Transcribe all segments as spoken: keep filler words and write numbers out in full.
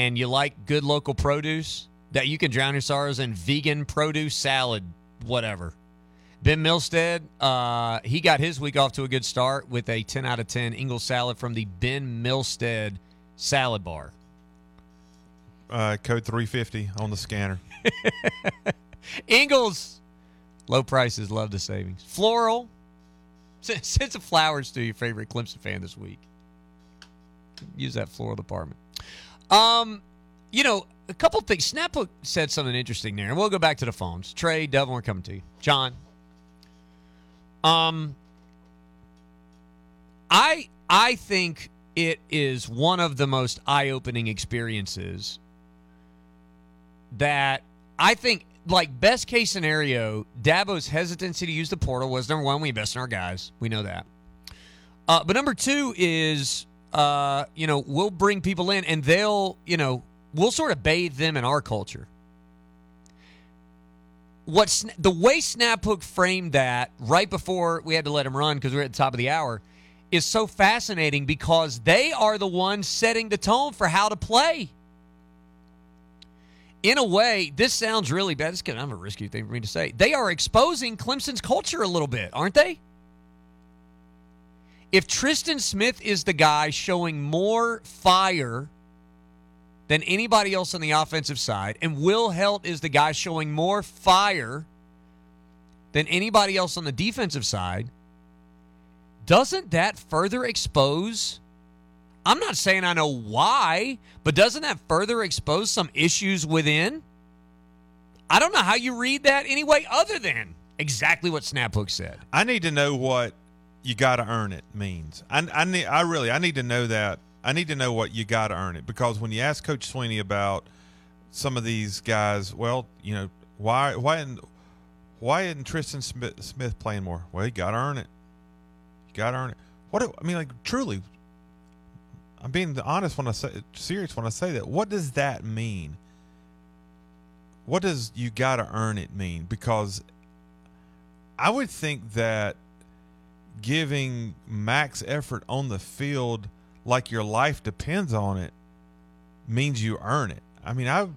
and you like good local produce, that you can drown your sorrows in vegan produce salad, whatever. Ben Milstead, uh, he got his week off to a good start with a ten out of ten Ingles salad from the Ben Milstead Salad Bar. Uh, code three fifty on the scanner. Ingles, low prices, love the savings. Floral, send, send some flowers to your favorite Clemson fan this week. Use that floral department. Um, you know, a couple things. Snapbook said something interesting there, and we'll go back to the phones. Trey, Devin, we're coming to you. John. Um, I I think it is one of the most eye-opening experiences that I think, like, best case scenario, Dabo's hesitancy to use the portal was, number one, we invest in our guys. We know that. Uh, but number two is, uh, you know, we'll bring people in, and they'll, you know, we'll sort of bathe them in our culture. What's the way Snaphook framed that right before we had to let him run because we were at the top of the hour is so fascinating because they are the ones setting the tone for how to play. In a way, this sounds really bad. It's kind of a risky thing for me to say. They are exposing Clemson's culture a little bit, aren't they? If Tristan Smith is the guy showing more fire than anybody else on the offensive side, and Will Helt is the guy showing more fire than anybody else on the defensive side, doesn't that further expose, I'm not saying I know why, but doesn't that further expose some issues within? I don't know how you read that anyway other than exactly what Snaphook said. I need to know what you got to earn it means. I, I, need, I really, I need to know that. I need to know what you got to earn it, because when you ask Coach Sweeney about some of these guys, well, you know, why why isn't, why isn't Tristan Smith, Smith playing more? Well, you got to earn it. You got to earn it. What do, I mean, like, truly, I'm being honest when I say, serious when I say that. What does that mean? What does you got to earn it mean? Because I would think that giving max effort on the field like your life depends on it means you earn it. I mean, I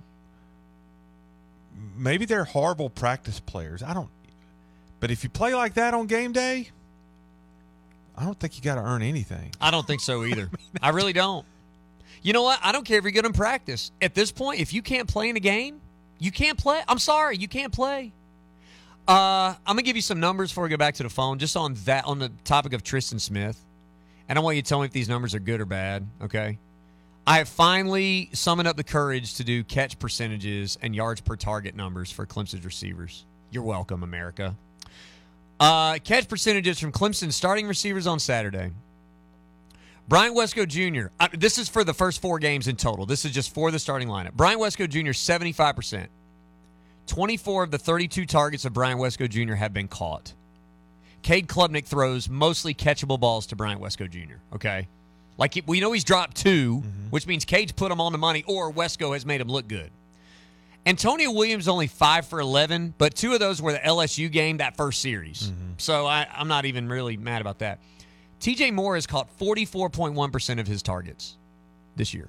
maybe they're horrible practice players. I don't, but if you play like that on game day, I don't think you got to earn anything. I don't think so either. I really don't. You know what? I don't care if you're good in practice. At this point, if you can't play in a game, you can't play. I'm sorry, you can't play. Uh, I'm gonna give you some numbers before we go back to the phone, just on that, on the topic of Tristan Smith. And I want you to tell me if these numbers are good or bad, okay? I have finally summoned up the courage to do catch percentages and yards per target numbers for Clemson's receivers. You're welcome, America. Uh, catch percentages from Clemson's starting receivers on Saturday. Brian Wesco Junior Uh, this is for the first four games in total. This is just for the starting lineup. Brian Wesco Junior, seventy-five percent. twenty-four of the thirty-two targets of Brian Wesco Junior have been caught. Cade Klubnik throws mostly catchable balls to Brian Wesco Junior, okay? Like, we know he's dropped two, mm-hmm. which means Cade's put him on the money, or Wesco has made him look good. Antonio Williams only five for eleven, but two of those were the L S U game, that first series. Mm-hmm. So I, I'm not even really mad about that. T J Moore has caught forty-four point one percent of his targets this year.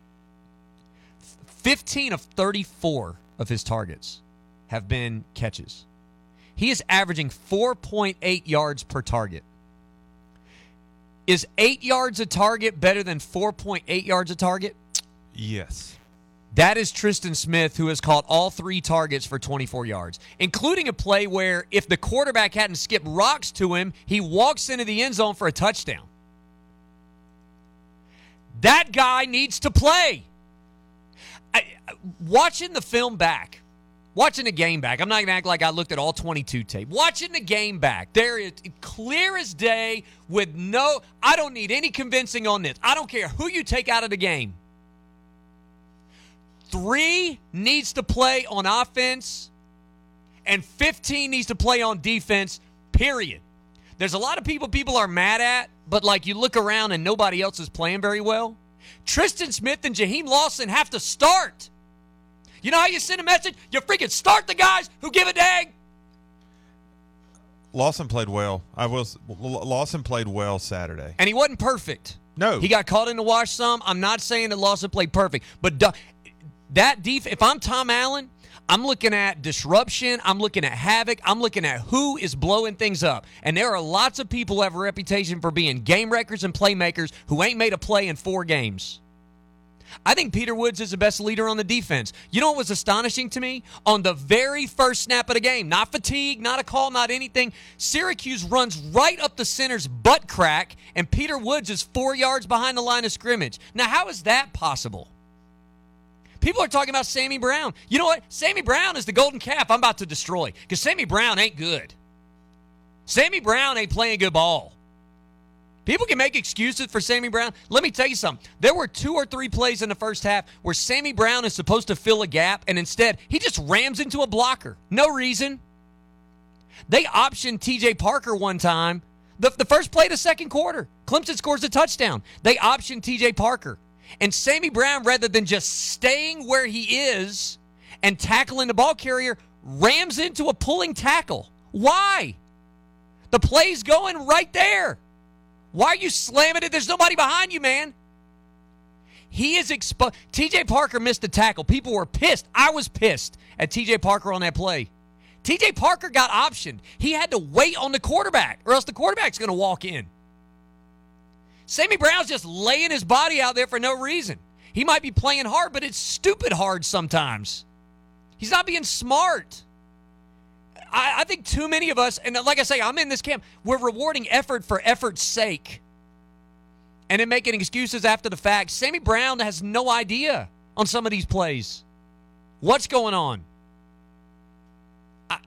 fifteen of thirty-four of his targets have been catches. He is averaging four point eight yards per target. Is eight yards a target better than four point eight yards a target? Yes. That is Tristan Smith, who has caught all three targets for twenty-four yards, including a play where if the quarterback hadn't skipped rocks to him, he walks into the end zone for a touchdown. That guy needs to play. I, watching the film back, watching the game back, I'm not going to act like I looked at all twenty-two tape. Watching the game back, there is clear as day with no, I don't need any convincing on this. I don't care who you take out of the game. Three needs to play on offense, and fifteen needs to play on defense, period. There's a lot of people people are mad at, but like you look around and nobody else is playing very well. Tristan Smith and Jaheim Lawson have to start. You know how you send a message? You freaking start the guys who give a dang. Lawson played well. I was Lawson played well Saturday. And he wasn't perfect. No. He got caught in the wash some. I'm not saying that Lawson played perfect, but du- that def- if I'm Tom Allen, I'm looking at disruption. I'm looking at havoc. I'm looking at who is blowing things up. And there are lots of people who have a reputation for being game wreckers and playmakers who ain't made a play in four games. I think Peter Woods is the best leader on the defense. You know what was astonishing to me? On the very first snap of the game, not fatigue, not a call, not anything, Syracuse runs right up the center's butt crack, and Peter Woods is four yards behind the line of scrimmage. Now, how is that possible? People are talking about Sammy Brown. You know what? Sammy Brown is the golden calf I'm about to destroy because Sammy Brown ain't good. Sammy Brown ain't playing good ball. People can make excuses for Sammy Brown. Let me tell you something. There were two or three plays in the first half where Sammy Brown is supposed to fill a gap, and instead he just rams into a blocker. No reason. They optioned T J Parker one time. The, the first play of the second quarter, Clemson scores a touchdown. They optioned T J Parker. And Sammy Brown, rather than just staying where he is and tackling the ball carrier, rams into a pulling tackle. Why? The play's going right there. Why are you slamming it? There's nobody behind you, man. He is exposed. T J Parker missed the tackle. People were pissed. I was pissed at T J Parker on that play. T J Parker got optioned. He had to wait on the quarterback, or else the quarterback's going to walk in. Sammy Brown's just laying his body out there for no reason. He might be playing hard, but it's stupid hard sometimes. He's not being smart. I, I think too many of us, and like I say, I'm in this camp, we're rewarding effort for effort's sake and then making excuses after the fact. Sammy Brown has no idea on some of these plays. What's going on? I,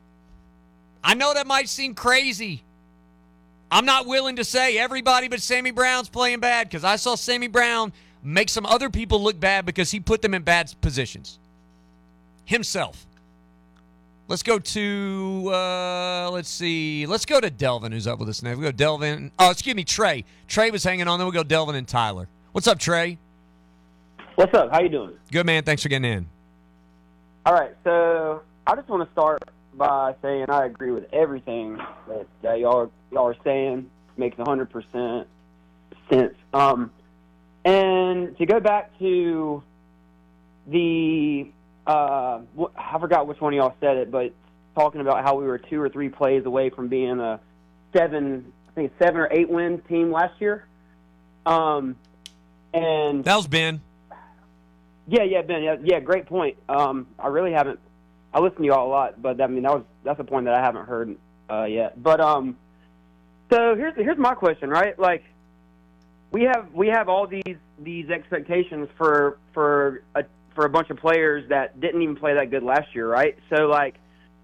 I know that might seem crazy. I'm not willing to say everybody but Sammy Brown's playing bad because I saw Sammy Brown make some other people look bad because he put them in bad positions. Himself. Let's go to, uh, let's see. Let's go to Delvin, who's up with us now. We'll go Delvin. Oh, excuse me, Trey. Trey was hanging on. Then we'll go Delvin and Tyler. What's up, Trey? What's up? How you doing? Good, man. Thanks for getting in. All right, so I just want to start by saying I agree with everything that, that y'all y'all are saying. Makes one hundred percent sense. Um, and to go back to the uh, I forgot which one of y'all said it, but talking about how we were two or three plays away from being a seven, I think seven or eight win team last year. Um, and that was Ben. Yeah, yeah, Ben. Yeah, yeah great point. Um, I really haven't. I listen to y'all a lot, but I mean that was that's a point that I haven't heard uh, yet. But um, so here's here's my question, right? Like, we have we have all these these expectations for for a for a bunch of players that didn't even play that good last year, right? So like,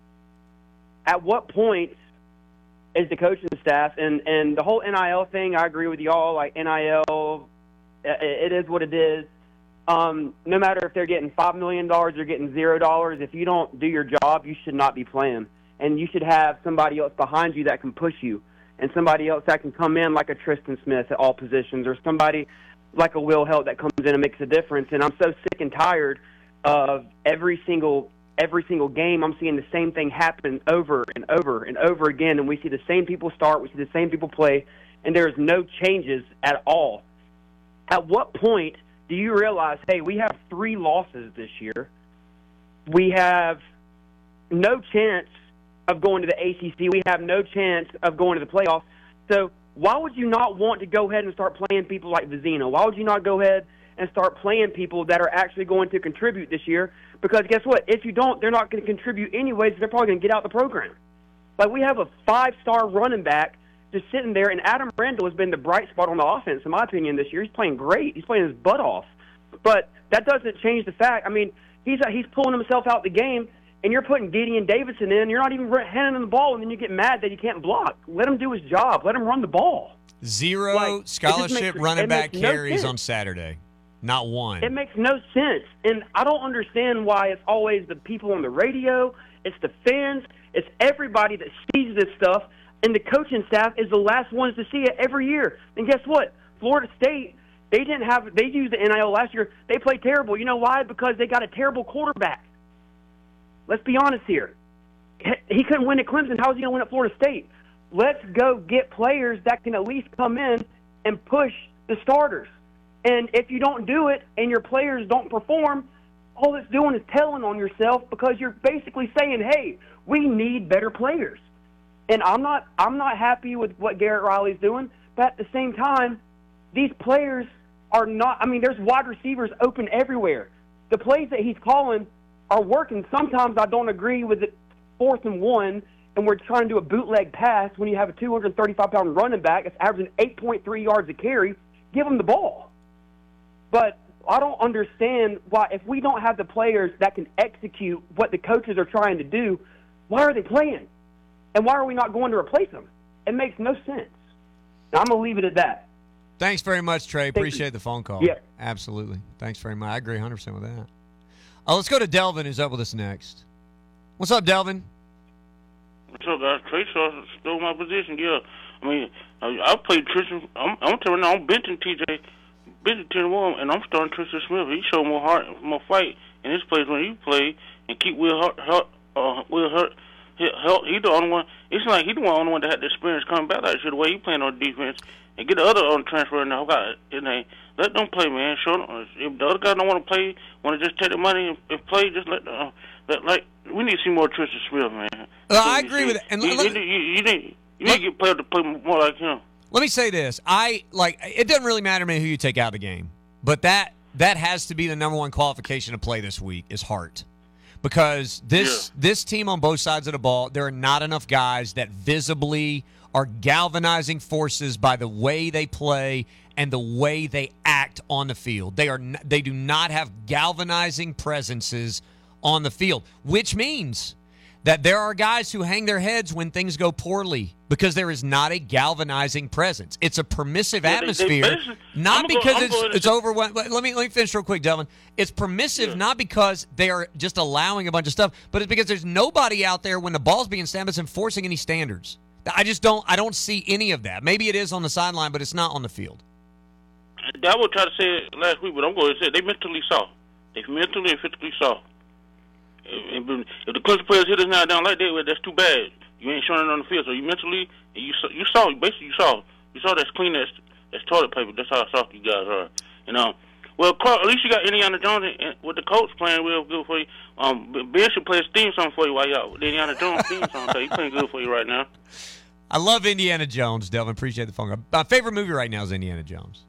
at what point is the coaching staff and and the whole N I L thing? I agree with y'all. Like N I L, it is what it is. Um, no matter if they're getting five million dollars or getting zero dollars, if you don't do your job, you should not be playing. And you should have somebody else behind you that can push you and somebody else that can come in like a Tristan Smith at all positions or somebody like a Will Helt that comes in and makes a difference. And I'm so sick and tired of every single every single game I'm seeing the same thing happen over and over and over again. And we see the same people start, we see the same people play, and there is no changes at all. At what point do you realize, hey, we have three losses this year. We have no chance of going to the A C C. We have no chance of going to the playoffs. So why would you not want to go ahead and start playing people like Vizino? Why would you not go ahead and start playing people that are actually going to contribute this year? Because guess what? If you don't, they're not going to contribute anyways. They're probably going to get out the program. Like, we have a five-star running back just sitting there, and Adam Randall has been the bright spot on the offense, in my opinion, this year. He's playing great. He's playing his butt off. But that doesn't change the fact. I mean, he's he's pulling himself out the game, and you're putting Gideon Davidson in. You're not even handing him the ball, and then you get mad that you can't block. Let him do his job. Let him run the ball. Zero like, scholarship makes, running back no carries sense. on Saturday. Not one. It makes no sense. And I don't understand why it's always the people on the radio, it's the fans, it's everybody that sees this stuff, and the coaching staff is the last ones to see it every year. And guess what? Florida State, they didn't have they used the N I L last year. They played terrible. You know why? Because they got a terrible quarterback. Let's be honest here. He couldn't win at Clemson. How is he going to win at Florida State? Let's go get players that can at least come in and push the starters. And if you don't do it and your players don't perform, all it's doing is telling on yourself because you're basically saying, hey, we need better players. And I'm not I'm not happy with what Garrett Riley's doing, but at the same time, these players are not – I mean, there's wide receivers open everywhere. The plays that he's calling are working. Sometimes I don't agree with it fourth and one, and we're trying to do a bootleg pass when you have a two hundred thirty-five pound running back that's averaging eight point three yards a carry. Give him the ball. But I don't understand why, if we don't have the players that can execute what the coaches are trying to do, why are they playing? And why are we not going to replace them? It makes no sense. Now, I'm going to leave it at that. Thanks very much, Trey. Thank Appreciate you. the phone call. Yeah. Absolutely. Thanks very much. I agree one hundred percent with that. Uh, let's go to Delvin, who's up with us next. What's up, Delvin? What's up, guys? Trey stole my position, yeah. I mean, I, I played Tristan. I'm, I'm telling you, I'm benching T J, benching ten one, and I'm starting Tristan Smith. He showed more heart, more fight in his plays when he played, and keep Will Hurt, Hurt, uh, Will Hurt. He, he the only one. It's like he the one, only one that had the experience coming back last year. The way he playing on defense, and get the other on transfer now. Got it. And let them play, man. Show them. If the other guy don't want to play, want to just take the money and, and play, just let. Uh, let like we need to see more Tristan Smith, man. Uh, I agree with it. And you, let, you, you, you need you need to get players to play more like him. Let me say this: I like. It doesn't really matter to me who you take out of the game, but that that has to be the number one qualification to play this week is heart. Because this yeah. this team on both sides of the ball, there are not enough guys that visibly are galvanizing forces by the way they play and the way they act on the field. They are they do not have galvanizing presences on the field, which means that there are guys who hang their heads when things go poorly because there is not a galvanizing presence. It's a permissive yeah, atmosphere, they, they not I'm because go, it's it's overwhelming. Let me let me finish real quick, Delvin. It's permissive yeah. not because they are just allowing a bunch of stuff, but it's because there's nobody out there when the ball's being snapped that's enforcing any standards. I just don't I don't see any of that. Maybe it is on the sideline, but it's not on the field. I would try to say it last week, but I'm going to say it. They mentally soft. They mentally and physically soft. If, if the Clemson players hit us now down like that, that's too bad. You ain't showing it on the field, so you mentally, you saw, you saw, basically you saw, you saw that's clean as that's toilet paper. That's how soft you guys are. You know. Well, Clark, at least you got Indiana Jones and, with the coach playing real good for you. Um, Ben should play a theme song for you while y'all the Indiana Jones theme song. So he's playing good for you right now. I love Indiana Jones, Delvin. Appreciate the phone call. My favorite movie right now is Indiana Jones.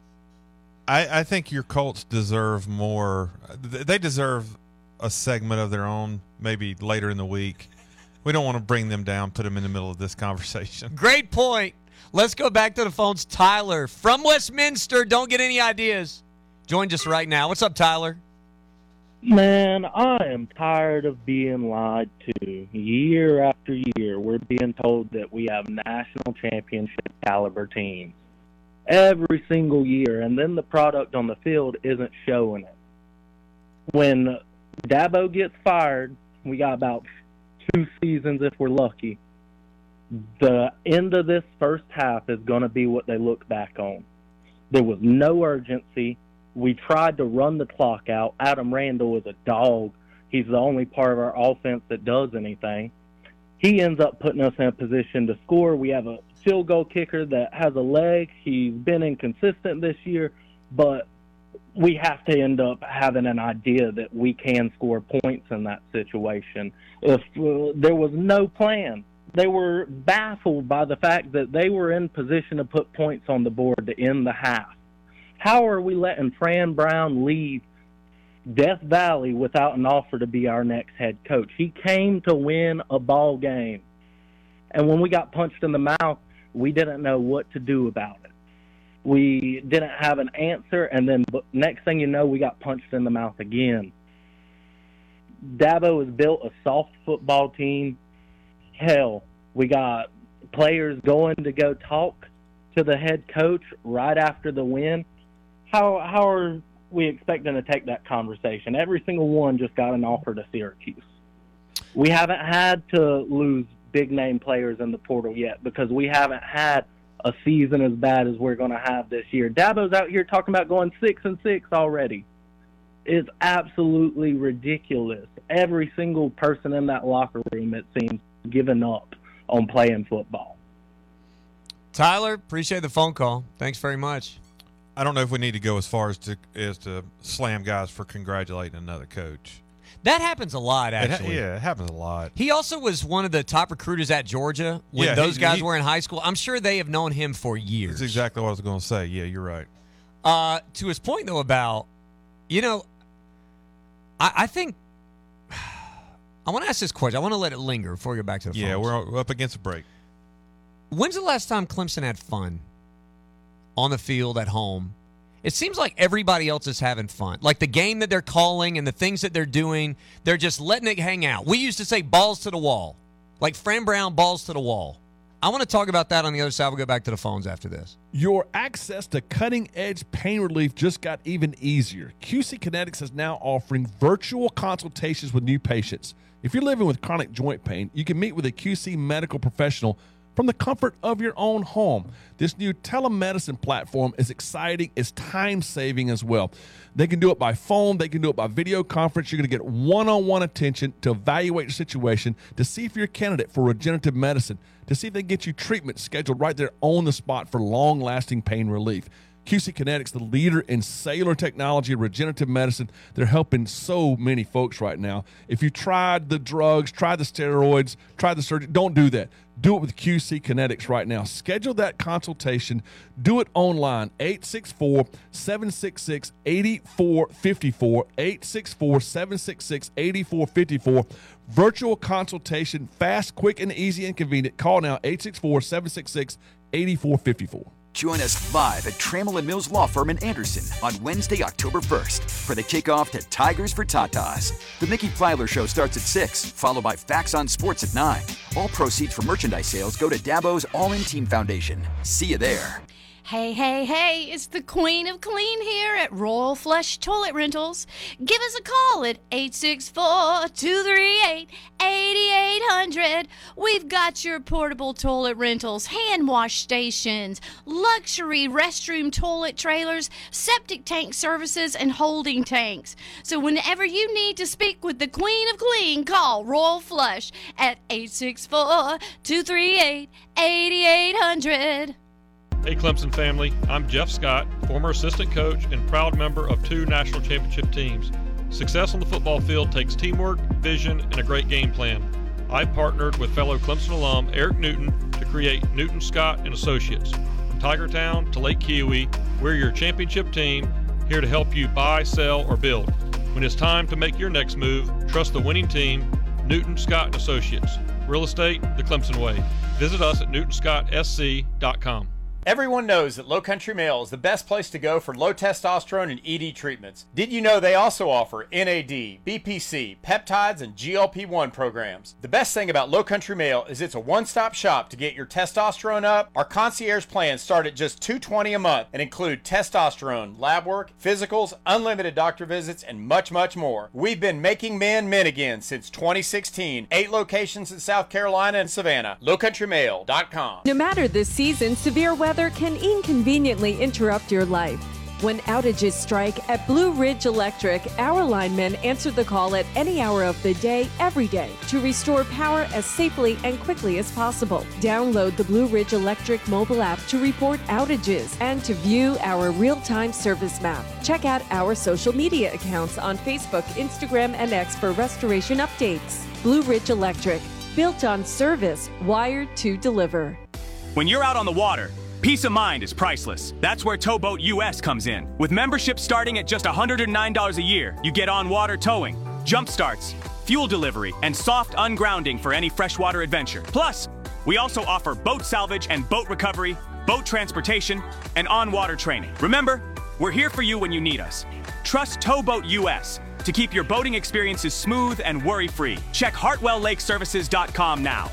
I, I think your Colts deserve more. They deserve a segment of their own, maybe later in the week. We don't want to bring them down, put them in the middle of this conversation. Great point. Let's go back to the phones. Tyler from Westminster. Don't get any ideas. Joins us right now. What's up, Tyler? Man, I am tired of being lied to. Year after year, we're being told that we have national championship caliber teams. Every single year, and then the product on the field isn't showing it. When Dabo gets fired, we got about two seasons if we're lucky. The end of this first half is going to be what they look back on. There was no urgency. We tried to run the clock out. Adam Randall is a dog. He's the only part of our offense that does anything. He ends up putting us in a position to score. We have a field goal kicker that has a leg. He's been inconsistent this year, but we have to end up having an idea that we can score points in that situation. If uh, there was no plan, they were baffled by the fact that they were in position to put points on the board to end the half. How are we letting Fran Brown leave Death Valley without an offer to be our next head coach? He came to win a ball game. And when we got punched in the mouth, we didn't know what to do about it. We didn't have an answer, and then next thing you know, we got punched in the mouth again. Dabo has built a soft football team. Hell, we got players going to go talk to the head coach right after the win. How how are we expecting to take that conversation? Every single one just got an offer to Syracuse. We haven't had to lose big-name players in the portal yet because we haven't had a season as bad as we're going to have this year. Dabo's out here talking about going six and six already. It's absolutely ridiculous. Every single person in that locker room, it seems, given up on playing football. Tyler, appreciate the phone call. Thanks very much. I don't know if we need to go as far as to as to slam guys for congratulating another coach. That happens a lot, It ha- actually. yeah, it happens a lot. He also was one of the top recruiters at Georgia when Yeah, those he- guys he- were in high school. I'm sure they have known him for years. That's exactly what I was going to say. Yeah, you're right. Uh, to his point, though, about, you know, I, I think I want to ask this question. I want to let it linger before we go back to the Yeah, phones. we're, we're up against a break. When's the last time Clemson had fun on the field at home? It seems like everybody else is having fun. Like the game that they're calling and the things that they're doing, they're just letting it hang out. We used to say balls to the wall. Like Fran Brown, balls to the wall. I want to talk about that on the other side. We'll go back to the phones after this. Your access to cutting-edge pain relief just got even easier. Q C Kinetics is now offering virtual consultations with new patients. If you're living with chronic joint pain, you can meet with a Q C medical professional from the comfort of your own home. This new telemedicine platform is exciting. It's time-saving as well. They can do it by phone. They can do it by video conference. You're going to get one-on-one attention to evaluate your situation, to see if you're a candidate for regenerative medicine, to see if they can get you treatment scheduled right there on the spot for long-lasting pain relief. Q C Kinetics, the leader in cellular technology and regenerative medicine, they're helping so many folks right now. If you tried the drugs, tried the steroids, tried the surgery, don't do that. Do it with Q C Kinetics right now. Schedule that consultation. Do it online. eight six four, seven six six, eight four five four. eight six four, seven six six, eight four five four. Virtual consultation. Fast, quick, and easy and convenient. Call now. eight six four, seven six six, eight four five four. Join us live at Trammell and Mills Law Firm in Anderson on Wednesday, October first for the kickoff to Tigers for Tatas. The Mickey Plyler Show starts at six, followed by Facts on Sports at nine. All proceeds from merchandise sales go to Dabo's All-In Team Foundation. See you there. Hey, hey, hey, it's the Queen of Clean here at Royal Flush Toilet Rentals. Give us a call at eight six four, two three eight, eight eight zero zero. We've got your portable toilet rentals, hand wash stations, luxury restroom toilet trailers, septic tank services, and holding tanks. So whenever you need to speak with the Queen of Clean, call Royal Flush at eight six four, two three eight, eight eight zero zero. Hey Clemson family, I'm Jeff Scott, former assistant coach and proud member of two national championship teams. Success on the football field takes teamwork, vision, and a great game plan. I partnered with fellow Clemson alum Eric Newton to create Newton Scott and Associates. From Tigertown to Lake Kiowee, we're your championship team, here to help you buy, sell, or build. When it's time to make your next move, trust the winning team, Newton Scott and Associates. Real estate the Clemson way. Visit us at newton scott s c dot com. Everyone knows that Low Country Male is the best place to go for low testosterone and E D treatments. Did you know they also offer N A D, B P C, peptides, and G L P one programs? The best thing about Low Country Male is it's a one-stop shop to get your testosterone up. Our concierge plans start at just two hundred twenty dollars a month and include testosterone, lab work, physicals, unlimited doctor visits, and much, much more. We've been making men men again since twenty sixteen. Eight locations in South Carolina and Savannah. low country male dot com. No matter the season, severe weather can inconveniently interrupt your life. When outages strike at Blue Ridge Electric, our linemen answer the call at any hour of the day, every day, to restore power as safely and quickly as possible. Download the Blue Ridge Electric mobile app to report outages and to view our real-time service map. Check out our social media accounts on Facebook, Instagram, and X for restoration updates. Blue Ridge Electric, built on service, wired to deliver. When you're out on the water, peace of mind is priceless. That's where Towboat U S comes in. With membership starting at just one hundred nine dollars a year, you get on-water towing, jump starts, fuel delivery, and soft ungrounding for any freshwater adventure. Plus, we also offer boat salvage and boat recovery, boat transportation, and on-water training. Remember, we're here for you when you need us. Trust Towboat U S to keep your boating experiences smooth and worry-free. Check hartwell lake services dot com now.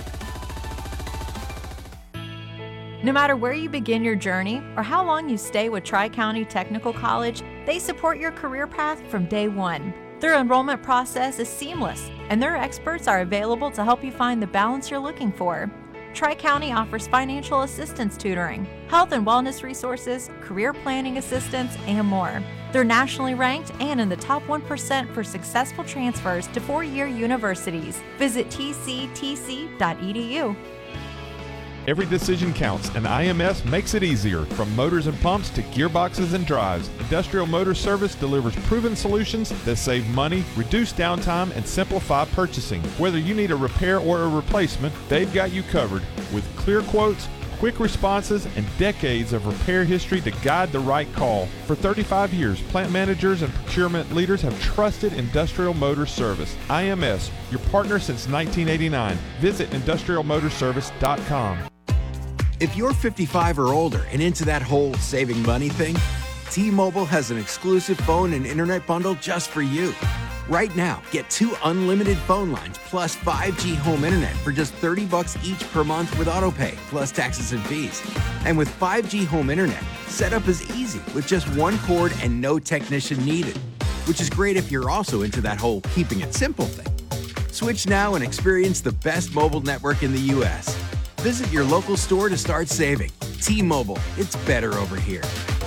No matter where you begin your journey or how long you stay with Tri-County Technical College, they support your career path from day one. Their enrollment process is seamless, and their experts are available to help you find the balance you're looking for. Tri-County offers financial assistance tutoring, health and wellness resources, career planning assistance, and more. They're nationally ranked and in the top one percent for successful transfers to four-year universities. Visit t c t c dot e d u. Every decision counts, and I M S makes it easier. From motors and pumps to gearboxes and drives, Industrial Motor Service delivers proven solutions that save money, reduce downtime, and simplify purchasing. Whether you need a repair or a replacement, they've got you covered with clear quotes, quick responses, and decades of repair history to guide the right call. For thirty-five years, plant managers and procurement leaders have trusted Industrial Motor Service. I M S, your partner since nineteen eighty-nine. Visit industrial motor service dot com. If you're fifty-five or older and into that whole saving money thing, T-Mobile has an exclusive phone and internet bundle just for you. Right now, get two unlimited phone lines plus five G home internet for just thirty bucks each per month with AutoPay, plus taxes and fees. And with five G home internet, setup is easy with just one cord and no technician needed, which is great if you're also into that whole keeping it simple thing. Switch now and experience the best mobile network in the U S Visit your local store to start saving. T-Mobile, it's better over here.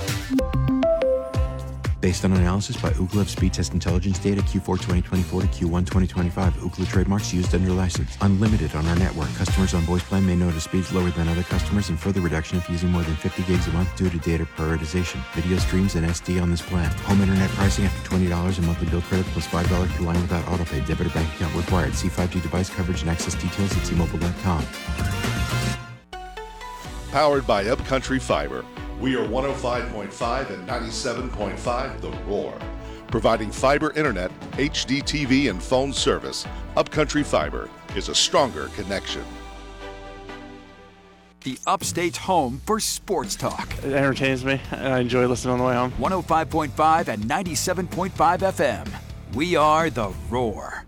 Based on analysis by Ookla of Speed Test Intelligence data Q four twenty twenty-four to Q one twenty twenty-five. Ookla trademarks used under license. Unlimited on our network. Customers on voice plan may notice speeds lower than other customers and further reduction if using more than fifty gigs a month due to data prioritization. Video streams and S D on this plan. Home internet pricing after twenty dollars a monthly bill credit plus five dollars per line without autopay. Debit or bank account required. See five G device coverage and access details at T Mobile dot com. Powered by Upcountry Fiber. We are one oh five point five and ninety-seven point five The Roar. Providing fiber internet, H D T V, and phone service, Upcountry Fiber is a stronger connection. The Upstate's home for sports talk. It entertains me. I enjoy listening on the way home. one oh five point five and ninety-seven point five F M. We are The Roar.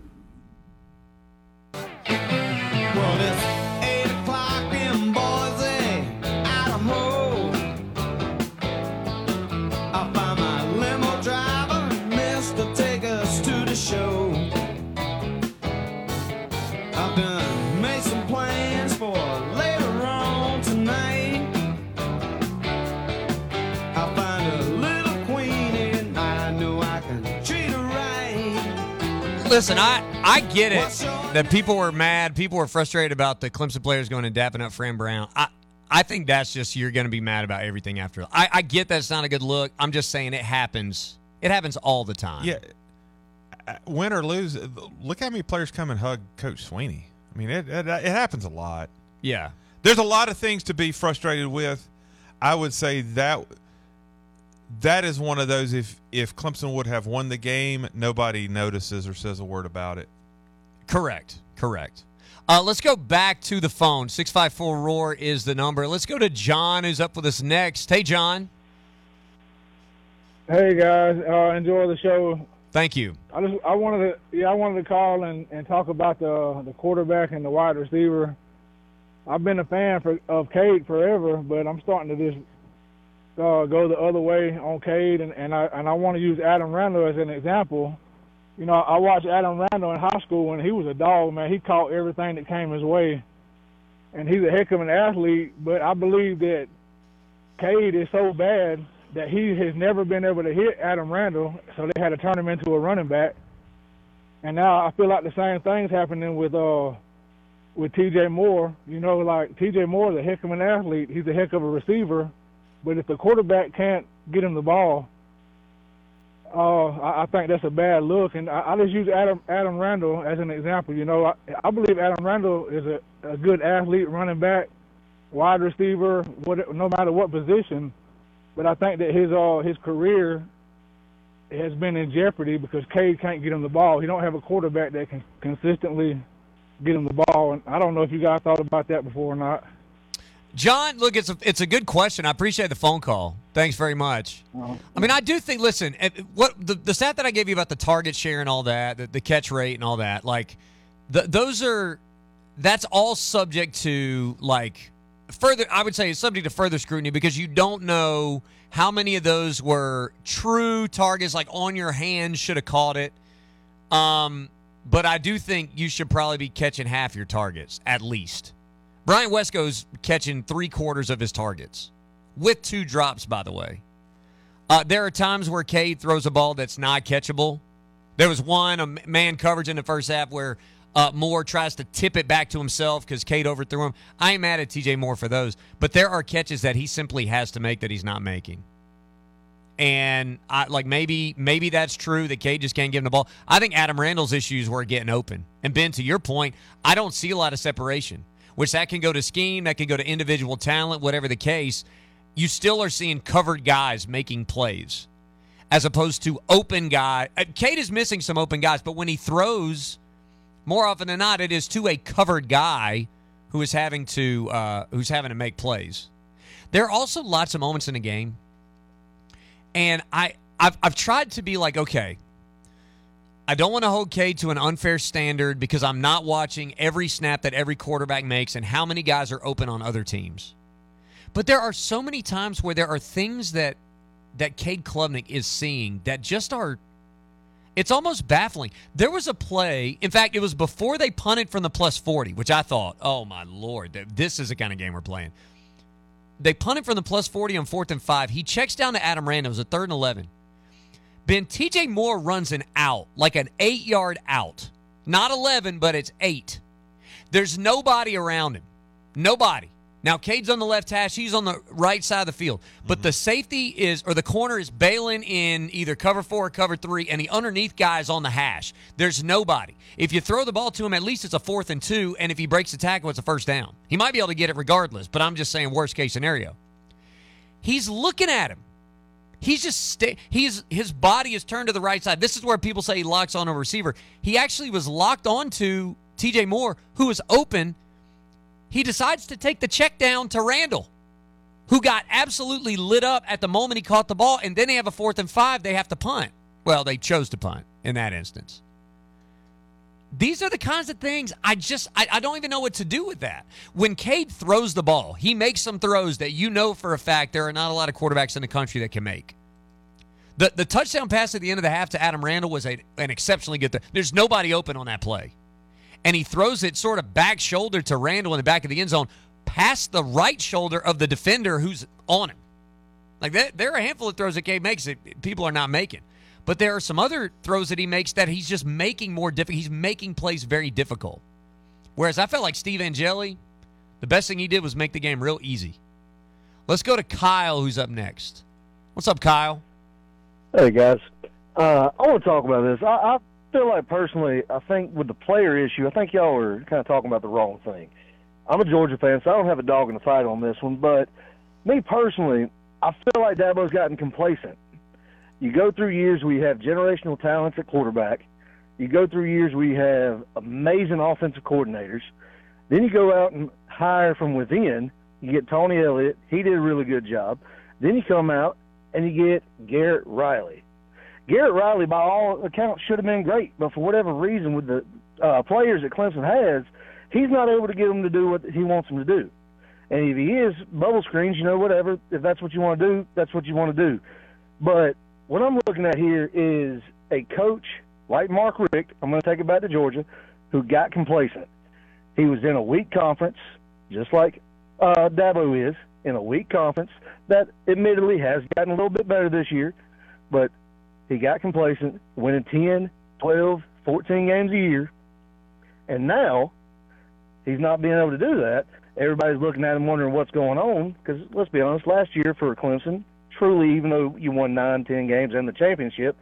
Well, it's eight o'clock in Boise, Idaho. I find my limo driver, Mister Take us to the show. I've done made some plans for later on tonight. I'll find a little queenie and I know I can treat her right. Listen, I, I get it that people were mad, people were frustrated about the Clemson players going and dapping up Fran Brown. I, I think that's just you're going to be mad about everything after. I, I get that's not a good look. I'm just saying it happens. It happens all the time. Yeah, win or lose, look how many players come and hug Coach Swinney. I mean, it, it, it happens a lot. Yeah. There's a lot of things to be frustrated with. I would say that that is one of those, if, if Clemson would have won the game, nobody notices or says a word about it. Correct. Correct. Uh, let's go back to the phone. six five four ROAR is the number. Let's go to John, who's up with us next. Hey, John. Hey, guys. Uh, enjoy the show. Thank you. I just I wanted to yeah I wanted to call and, and talk about the the quarterback and the wide receiver. I've been a fan for, of Cade forever, but I'm starting to just uh, go the other way on Cade, and, and I and I want to use Adam Randall as an example. You know, I watched Adam Randall in high school when he was a dog, man. He caught everything that came his way, and he's a heck of an athlete. But I believe that Cade is so bad that he has never been able to hit Adam Randall, so they had to turn him into a running back. And now I feel like the same thing's happening with uh with T J Moore. You know, like T J Moore is a heck of an athlete. He's a heck of a receiver, but if the quarterback can't get him the ball, uh, I, I think that's a bad look. And I, I just use Adam Adam Randall as an example. You know, I, I believe Adam Randall is a, a good athlete, running back, wide receiver, what, no matter what position. But I think that his uh, his career has been in jeopardy because Cade can't get him the ball. He don't have a quarterback that can consistently get him the ball. And I don't know if you guys thought about that before or not. John, look, it's a, it's a good question. I appreciate the phone call. Thanks very much. Uh-huh. I mean, I do think, listen, what the, the stat that I gave you about the target share and all that, the, the catch rate and all that, like, the, those are, that's all subject to, like, further, I would say it's subject to further scrutiny because you don't know how many of those were true targets, like on your hand, should have caught it. Um, but I do think you should probably be catching half your targets, at least. Brian Wesco's catching three quarters of his targets with two drops, by the way. Uh, there are times where Cade throws a ball that's not catchable. There was one, a man coverage in the first half where Uh, Moore tries to tip it back to himself because Cade overthrew him. I ain't mad at T J Moore for those, but there are catches that he simply has to make that he's not making. And I, like maybe maybe that's true that Cade just can't give him the ball. I think Adam Randall's issues were getting open. And Ben, to your point, I don't see a lot of separation, which that can go to scheme, that can go to individual talent, whatever the case. You still are seeing covered guys making plays as opposed to open guy. Cade is missing some open guys, but when he throws, more often than not, it is to a covered guy who is having to uh, who's having to make plays. There are also lots of moments in the game, and I I've, I've tried to be like, okay, I don't want to hold Cade to an unfair standard because I'm not watching every snap that every quarterback makes and how many guys are open on other teams. But there are so many times where there are things that that Cade Klubnik is seeing that just are, it's almost baffling. There was a play, in fact, it was before they punted from the plus forty, which I thought, oh my Lord, this is the kind of game we're playing. They punted from the plus forty on fourth and five. He checks down to Adam Randall. It was a third and eleven. Ben, T J Moore runs an out, like an eight-yard out. Not eleven, but it's eight. There's nobody around him. Nobody. Now, Cade's on the left hash. He's on the right side of the field. But mm-hmm. the safety is, or the corner is bailing in either cover four or cover three, and the underneath guy is on the hash. There's nobody. If you throw the ball to him, at least it's a fourth and two, and if he breaks the tackle, it's a first down. He might be able to get it regardless, but I'm just saying worst-case scenario. He's looking at him. He's just sta- he's his body is turned to the right side. This is where people say he locks on a receiver. He actually was locked onto T J Moore, who was open. He decides to take the check down to Randall, who got absolutely lit up at the moment he caught the ball, and then they have a fourth and five. They have to punt. Well, they chose to punt in that instance. These are the kinds of things I just I, I don't even know what to do with that. When Cade throws the ball, he makes some throws that you know for a fact there are not a lot of quarterbacks in the country that can make. The the touchdown pass at the end of the half to Adam Randall was a, an exceptionally good throw. There's nobody open on that play. And he throws it sort of back shoulder to Randall in the back of the end zone, past the right shoulder of the defender who's on him. Like, that, there are a handful of throws that Cade makes that people are not making. But there are some other throws that he makes that he's just making more difficult. He's making plays very difficult. Whereas I felt like Steve Angeli, the best thing he did was make the game real easy. Let's go to Kyle, who's up next. What's up, Kyle? Hey, guys. Uh, I want to talk about this. I, I feel like, personally, I think with the player issue, I think y'all are kind of talking about the wrong thing. I'm a Georgia fan, so I don't have a dog in the fight on this one. But me personally, I feel like Dabo's gotten complacent. You go through years where you have generational talents at quarterback. You go through years where you have amazing offensive coordinators. Then you go out and hire from within. You get Tony Elliott. He did a really good job. Then you come out and you get Garrett Riley. Garrett Riley, by all accounts, should have been great, but for whatever reason, with the uh, players that Clemson has, he's not able to get them to do what he wants them to do. And if he is, bubble screens, you know, whatever. If that's what you want to do, that's what you want to do. But what I'm looking at here is a coach like Mark Richt, I'm going to take it back to Georgia, who got complacent. He was in a weak conference, just like uh, Dabo is, in a weak conference that admittedly has gotten a little bit better this year, but he got complacent, winning ten, twelve, fourteen games a year, and now he's not being able to do that. Everybody's looking at him wondering what's going on because, let's be honest, last year for Clemson, truly, even though you won nine, ten games and the championship,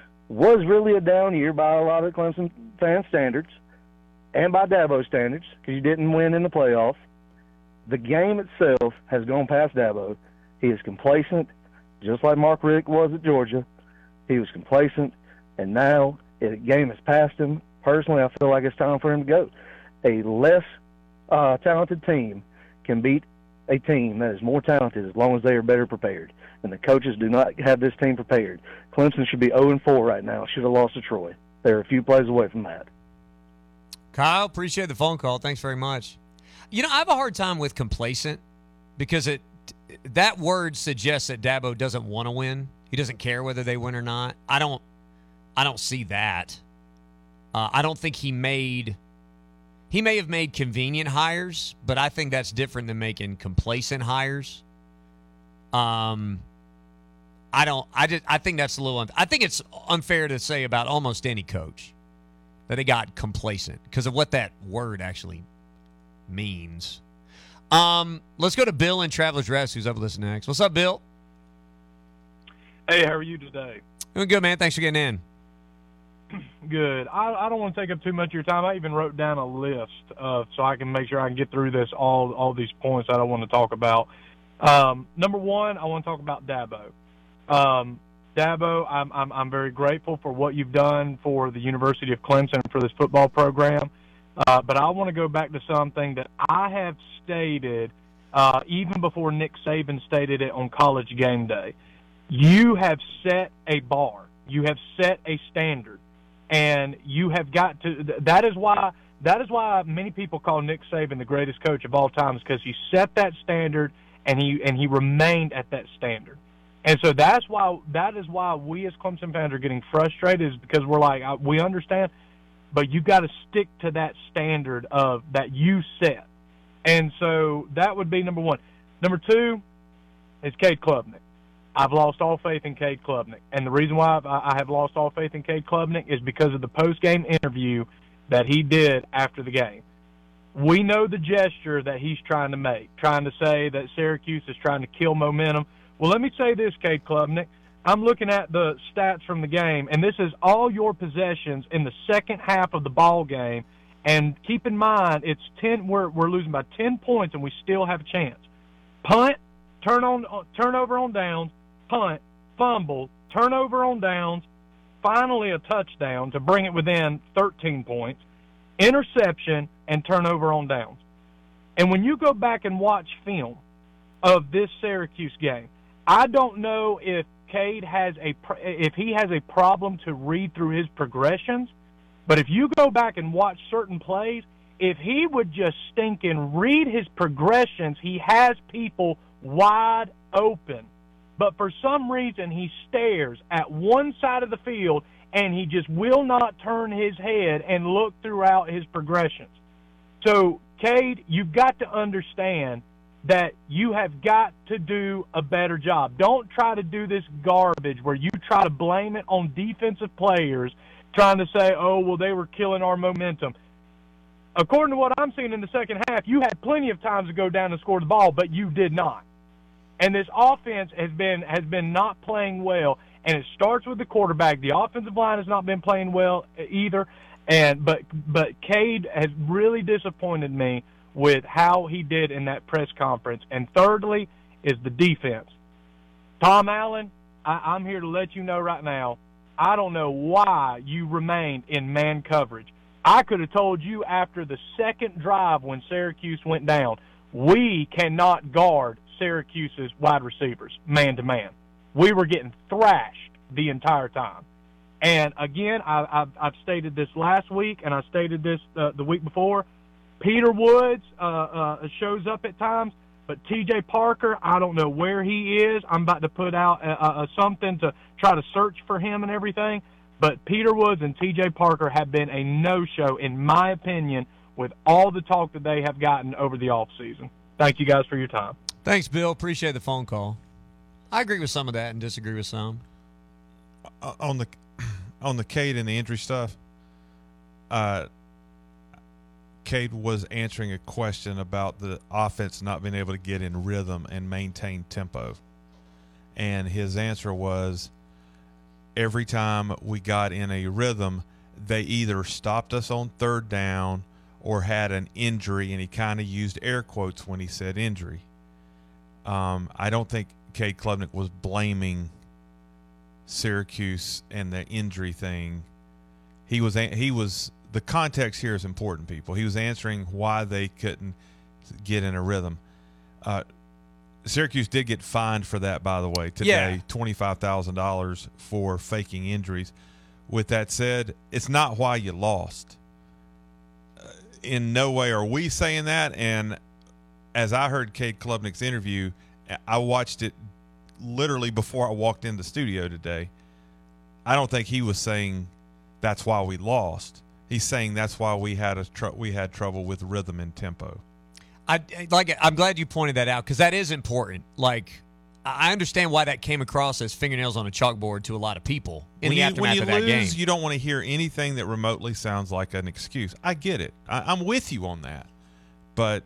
was really a down year by a lot of Clemson fan standards and by Dabo standards because you didn't win in the playoff. The game itself has gone past Dabo. He is complacent, just like Mark Richt was at Georgia. He was complacent, and now the game has passed him. Personally, I feel like it's time for him to go. A less uh, talented team can beat a team that is more talented as long as they are better prepared. And the coaches do not have this team prepared. Clemson should be oh and four right now. Should have lost to Troy. They're a few plays away from that. Kyle, appreciate the phone call. Thanks very much. You know, I have a hard time with complacent because it that word suggests that Dabo doesn't want to win. He doesn't care whether they win or not. I don't I don't see that. Uh, I don't think he made – he may have made convenient hires, but I think that's different than making complacent hires. Um, I don't – I just I think that's a little – I think it's unfair to say about almost any coach. that they got complacent because of what that word actually means. Um, let's go to Bill in Travelers Rest, who's up with us next. What's up, Bill? Hey, how are you today? Doing good, man. Thanks for getting in. Good. I, I don't want to take up too much of your time. I even wrote down a list uh, so I can make sure I can get through this, all all these points that I want to talk about. Um, number one, I want to talk about Dabo. Um, Dabo, I'm, I'm I'm very grateful for what you've done for the University of Clemson for this football program. Uh, but I want to go back to something that I have stated uh, even before Nick Saban stated it on College Game Day. You have set a bar. You have set a standard, and you have got to. That is why. That is why many people call Nick Saban the greatest coach of all time, is because he set that standard and he and he remained at that standard. And so that's why that is why we as Clemson fans are getting frustrated, is because we're like, we understand, but you got to stick to that standard of that you set. And so that would be number one. Number two is Cade Klubnik. I've lost all faith in Cade Klubnik. And the reason why I have lost all faith in Cade Klubnik is because of the post-game interview that he did after the game. We know the gesture that he's trying to make, trying to say that Syracuse is trying to kill momentum. Well, let me say this, Cade Klubnik. I'm looking at the stats from the game, and this is all your possessions in the second half of the ball game. And keep in mind, it's ten. We're we're losing by ten points, and we still have a chance. Punt, turn on turnover on downs, punt, fumble, turnover on downs, finally a touchdown to bring it within thirteen points, interception, and turnover on downs. And when you go back and watch film of this Syracuse game, I don't know if Cade has a if he has a problem to read through his progressions, but if you go back and watch certain plays, if he would just stink and read his progressions, he has people wide open. But for some reason, he stares at one side of the field, and he just will not turn his head and look throughout his progressions. So, Cade, you've got to understand that you have got to do a better job. Don't try to do this garbage where you try to blame it on defensive players, trying to say, oh, well, they were killing our momentum. According to what I'm seeing in the second half, you had plenty of times to go down and score the ball, but you did not. And this offense has been has been not playing well, and it starts with the quarterback. The offensive line has not been playing well either, and but but Cade has really disappointed me with how he did in that press conference. And thirdly is the defense. Tom Allen, I, I'm here to let you know right now, I don't know why you remained in man coverage. I could have told you after the second drive when Syracuse went down, we cannot guard Syracuse's wide receivers man-to-man. We were getting thrashed the entire time. And, again, I, I've, I've stated this last week, and I stated this uh, the week before. Peter Woods uh, uh, shows up at times, but T J Parker, I don't know where he is. I'm about to put out uh, uh, something to try to search for him and everything. But Peter Woods and T J Parker have been a no-show, in my opinion, with all the talk that they have gotten over the offseason. Thank you guys for your time. Thanks, Bill. Appreciate the phone call. I agree with some of that and disagree with some. Uh, on the on the Cade and the injury stuff, uh, Cade was answering a question about the offense not being able to get in rhythm and maintain tempo. And his answer was, every time we got in a rhythm, they either stopped us on third down or had an injury, and he kind of used air quotes when he said injury. Um, I don't think Cade Klubnik was blaming Syracuse and the injury thing. He was he was the context here is important, people. He was answering why they couldn't get in a rhythm. Uh, Syracuse did get fined for that, by the way, today, Yeah. twenty-five thousand dollars for faking injuries. With that said, it's not why you lost. Uh, in no way are we saying that, and as I heard Cade Klubnik's interview, I watched it literally before I walked in the studio today. I don't think he was saying that's why we lost. He's saying that's why we had a tr- we had trouble with rhythm and tempo. I like. I'm glad you pointed that out because that is important. Like, I understand why that came across as fingernails on a chalkboard to a lot of people in when the you, aftermath when you of that lose, game. you don't want to hear anything that remotely sounds like an excuse. I get it. I, I'm with you on that. But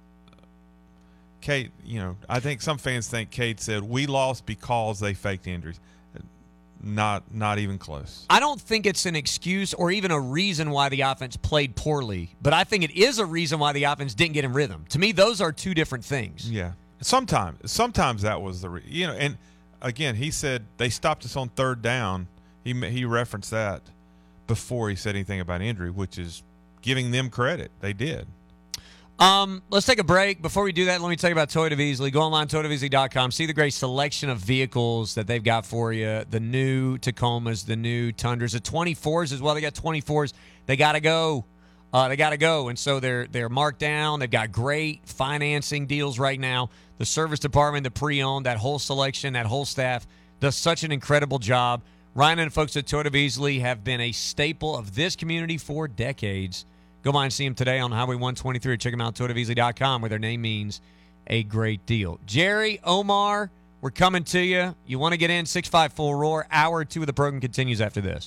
Kate, you know, I think some fans think Kate said we lost because they faked injuries. Not, not even close. I don't think it's an excuse or even a reason why the offense played poorly, but I think it is a reason why the offense didn't get in rhythm. To me, those are two different things. Yeah. Sometimes, sometimes that was the, re- you know, and again, he said they stopped us on third down. He he referenced that before he said anything about injury, which is giving them credit. They did. Um, let's take a break. Before we do that, let me tell you about Toyota Beasley. Go online, toyota beasley dot com. See the great selection of vehicles that they've got for you. The new Tacomas, the new Tundras, the twenty-fours as well. They got twenty-fours. They got to go. Uh, they got to go. And so they're they're marked down. They've got great financing deals right now. The service department, the pre-owned, that whole selection, that whole staff does such an incredible job. Ryan and folks at Toyota Beasley have been a staple of this community for decades. Go by and see them today on Highway one twenty-three. Check them out at toyota beasley dot com, where their name means a great deal. Jerry, Omar, we're coming to you. You want to get in, six five four roar. Hour two of the program continues after this.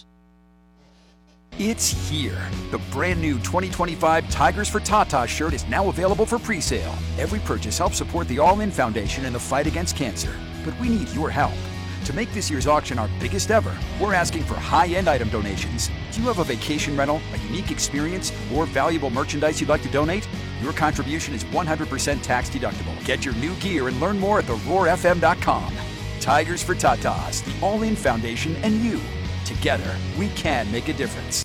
It's here. The brand new twenty twenty-five Tigers for Tata shirt is now available for pre-sale. Every purchase helps support the All In Foundation in the fight against cancer. But we need your help. To make this year's auction our biggest ever, we're asking for high-end item donations. Do you have a vacation rental, a unique experience, or valuable merchandise you'd like to donate? Your contribution is one hundred percent tax deductible. Get your new gear and learn more at the roar f m dot com. Tigers for Tatas, the All In Foundation, and you. Together, we can make a difference.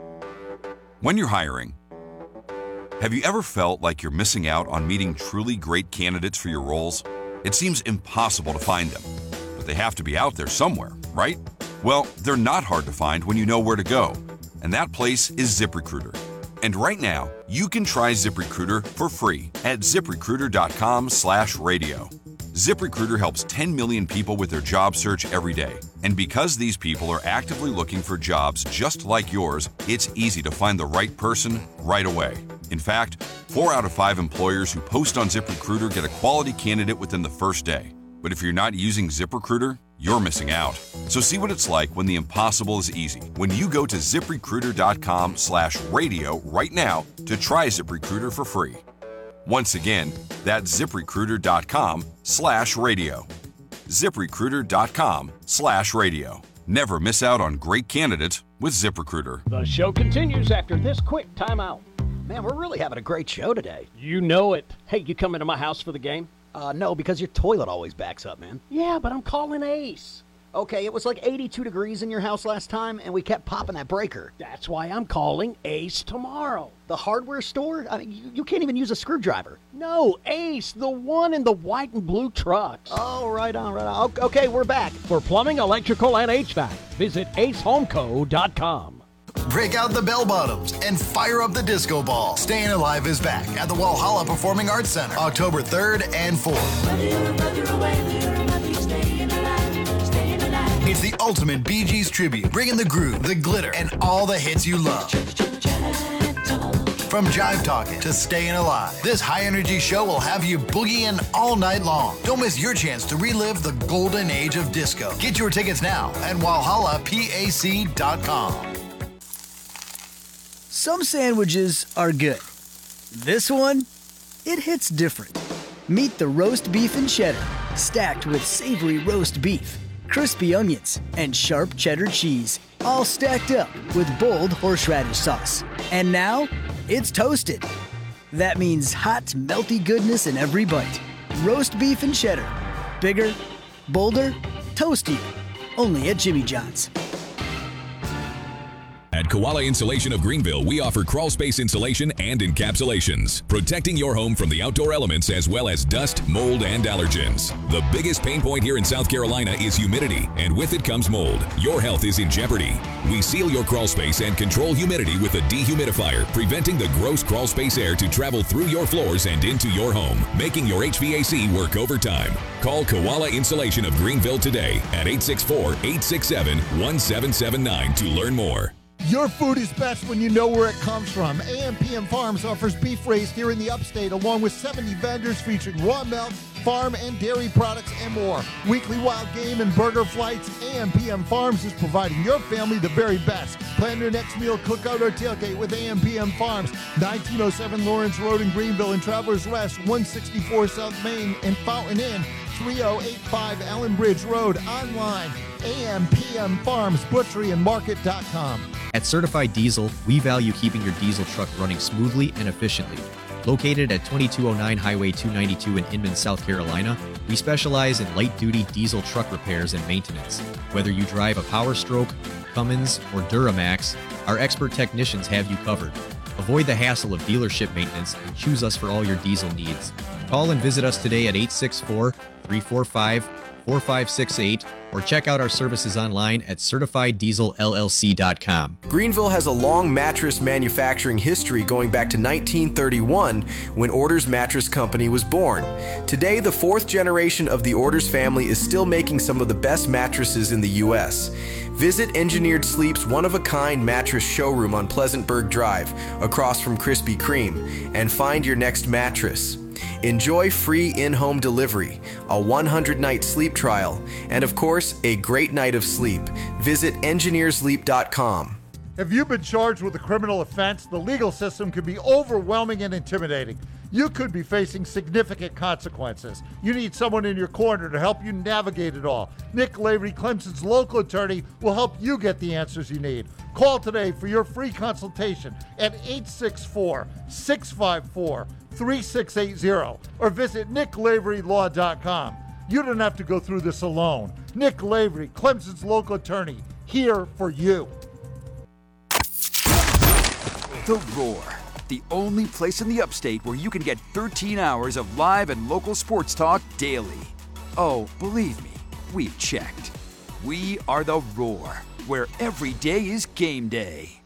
When you're hiring, have you ever felt like you're missing out on meeting truly great candidates for your roles? It seems impossible to find them, but they have to be out there somewhere, right? Well, they're not hard to find when you know where to go, and that place is ZipRecruiter. And right now, you can try ZipRecruiter for free at ziprecruiter dot com slash radio. ZipRecruiter helps ten million people with their job search every day. And because these people are actively looking for jobs just like yours, it's easy to find the right person right away. In fact, four out of five employers who post on ZipRecruiter get a quality candidate within the first day. But if you're not using ZipRecruiter, you're missing out. So see what it's like when the impossible is easy. When you go to ziprecruiter dot com slash radio right now to try ZipRecruiter for free. Once again, that's ziprecruiter dot com slash radio. ziprecruiter dot com slash radio. Never miss out on great candidates with ZipRecruiter. The show continues after this quick timeout. Man, we're really having a great show today. You know it. Hey, you come into my house for the game? Uh, no, because your toilet always backs up, man. Yeah, but I'm calling Ace. Okay, it was like eighty-two degrees in your house last time, and we kept popping that breaker. That's why I'm calling Ace tomorrow. The hardware store? I mean, you, you can't even use a screwdriver. No, Ace, the one in the white and blue trucks. Oh, right on, right on. Okay, we're back. For plumbing, electrical, and H V A C, visit ace home co dot com. Break out the bell bottoms and fire up the disco ball. Staying Alive is back at the Walhalla Performing Arts Center, October third and fourth. It's the ultimate Bee Gees tribute, bringing the groove, the glitter, and all the hits you love. From Jive Talkin' to Stayin' Alive, this high-energy show will have you boogieing all night long. Don't miss your chance to relive the golden age of disco. Get your tickets now at walhalla pac dot com. Some sandwiches are good. This one, it hits different. Meet the roast beef and cheddar, stacked with savory roast beef, crispy onions, and sharp cheddar cheese, all stacked up with bold horseradish sauce. And now, it's toasted. That means hot, melty goodness in every bite. Roast beef and cheddar. Bigger, bolder, toastier. Only at Jimmy John's. At Koala Insulation of Greenville, we offer crawl space insulation and encapsulations, protecting your home from the outdoor elements as well as dust, mold, and allergens. The biggest pain point here in South Carolina is humidity, and with it comes mold. Your health is in jeopardy. We seal your crawl space and control humidity with a dehumidifier, preventing the gross crawl space air to travel through your floors and into your home, making your H V A C work overtime. Call Koala Insulation of Greenville today at eight six four, eight six seven, one seven seven nine to learn more. Your food is best when you know where it comes from. A M P M Farms offers beef raised here in the upstate, along with seventy vendors featuring raw milk, farm and dairy products, and more. Weekly wild game and burger flights. A M P M Farms is providing your family the very best. Plan your next meal, cookout, or tailgate with A M P M Farms. nineteen oh seven Lawrence Road in Greenville and Travelers Rest, one sixty-four South Main in Fountain Inn, three oh eight five Allen Bridge Road. Online, A M P M Farms Butchery and Market dot com. At Certified Diesel, we value keeping your diesel truck running smoothly and efficiently. Located at twenty-two oh nine Highway two ninety-two in Inman, South Carolina, we specialize in light-duty diesel truck repairs and maintenance. Whether you drive a Power Stroke, Cummins, or Duramax, our expert technicians have you covered. Avoid the hassle of dealership maintenance and choose us for all your diesel needs. Call and visit us today at eight six four, three four five, four five six eight or check out our services online at certified diesel L L C dot com. Greenville has a long mattress manufacturing history going back to nineteen thirty-one when Orders Mattress Company was born. Today, the fourth generation of the Orders family is still making some of the best mattresses in the U S. Visit Engineered Sleep's one-of-a-kind mattress showroom on Pleasantburg Drive, across from Krispy Kreme, and find your next mattress. Enjoy free in-home delivery, a one hundred night sleep trial, and of course, a great night of sleep. Visit engineer sleep dot com. Have you been charged with a criminal offense? The legal system can be overwhelming and intimidating. You could be facing significant consequences. You need someone in your corner to help you navigate it all. Nick Lavery, Clemson's local attorney, will help you get the answers you need. Call today for your free consultation at eight six four, six five four, three six eight zero or visit nick lavery law dot com. You don't have to go through this alone. Nick Lavery, Clemson's local attorney, here for you. The Roar, the only place in the upstate where you can get thirteen hours of live and local sports talk daily. Oh, believe me, we've checked. We are The Roar, where every day is game day.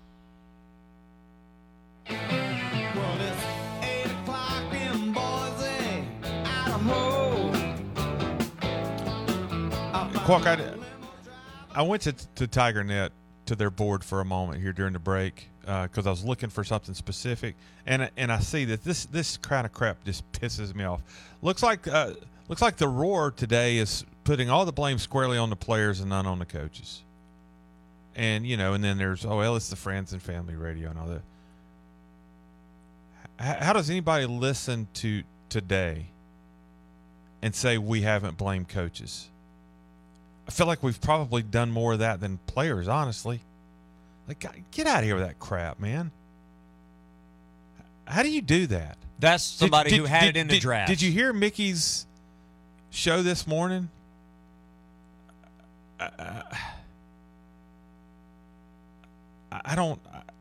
Quack, I, I went to, to TigerNet, to their board for a moment here during the break because uh, I was looking for something specific, and and I see that this this kind of crap just pisses me off. Looks like uh, looks like the Roar today is putting all the blame squarely on the players and none on the coaches. And you know, and then there's oh well, it's the friends and family radio and all that. How, how does anybody listen to today and say we haven't blamed coaches? I feel like we've probably done more of that than players, honestly. Like, get out of here with that crap, man. How do you do that? That's somebody did, who had did, it in the did, draft. Did you hear Mickey's show this morning? Uh, I, I don't.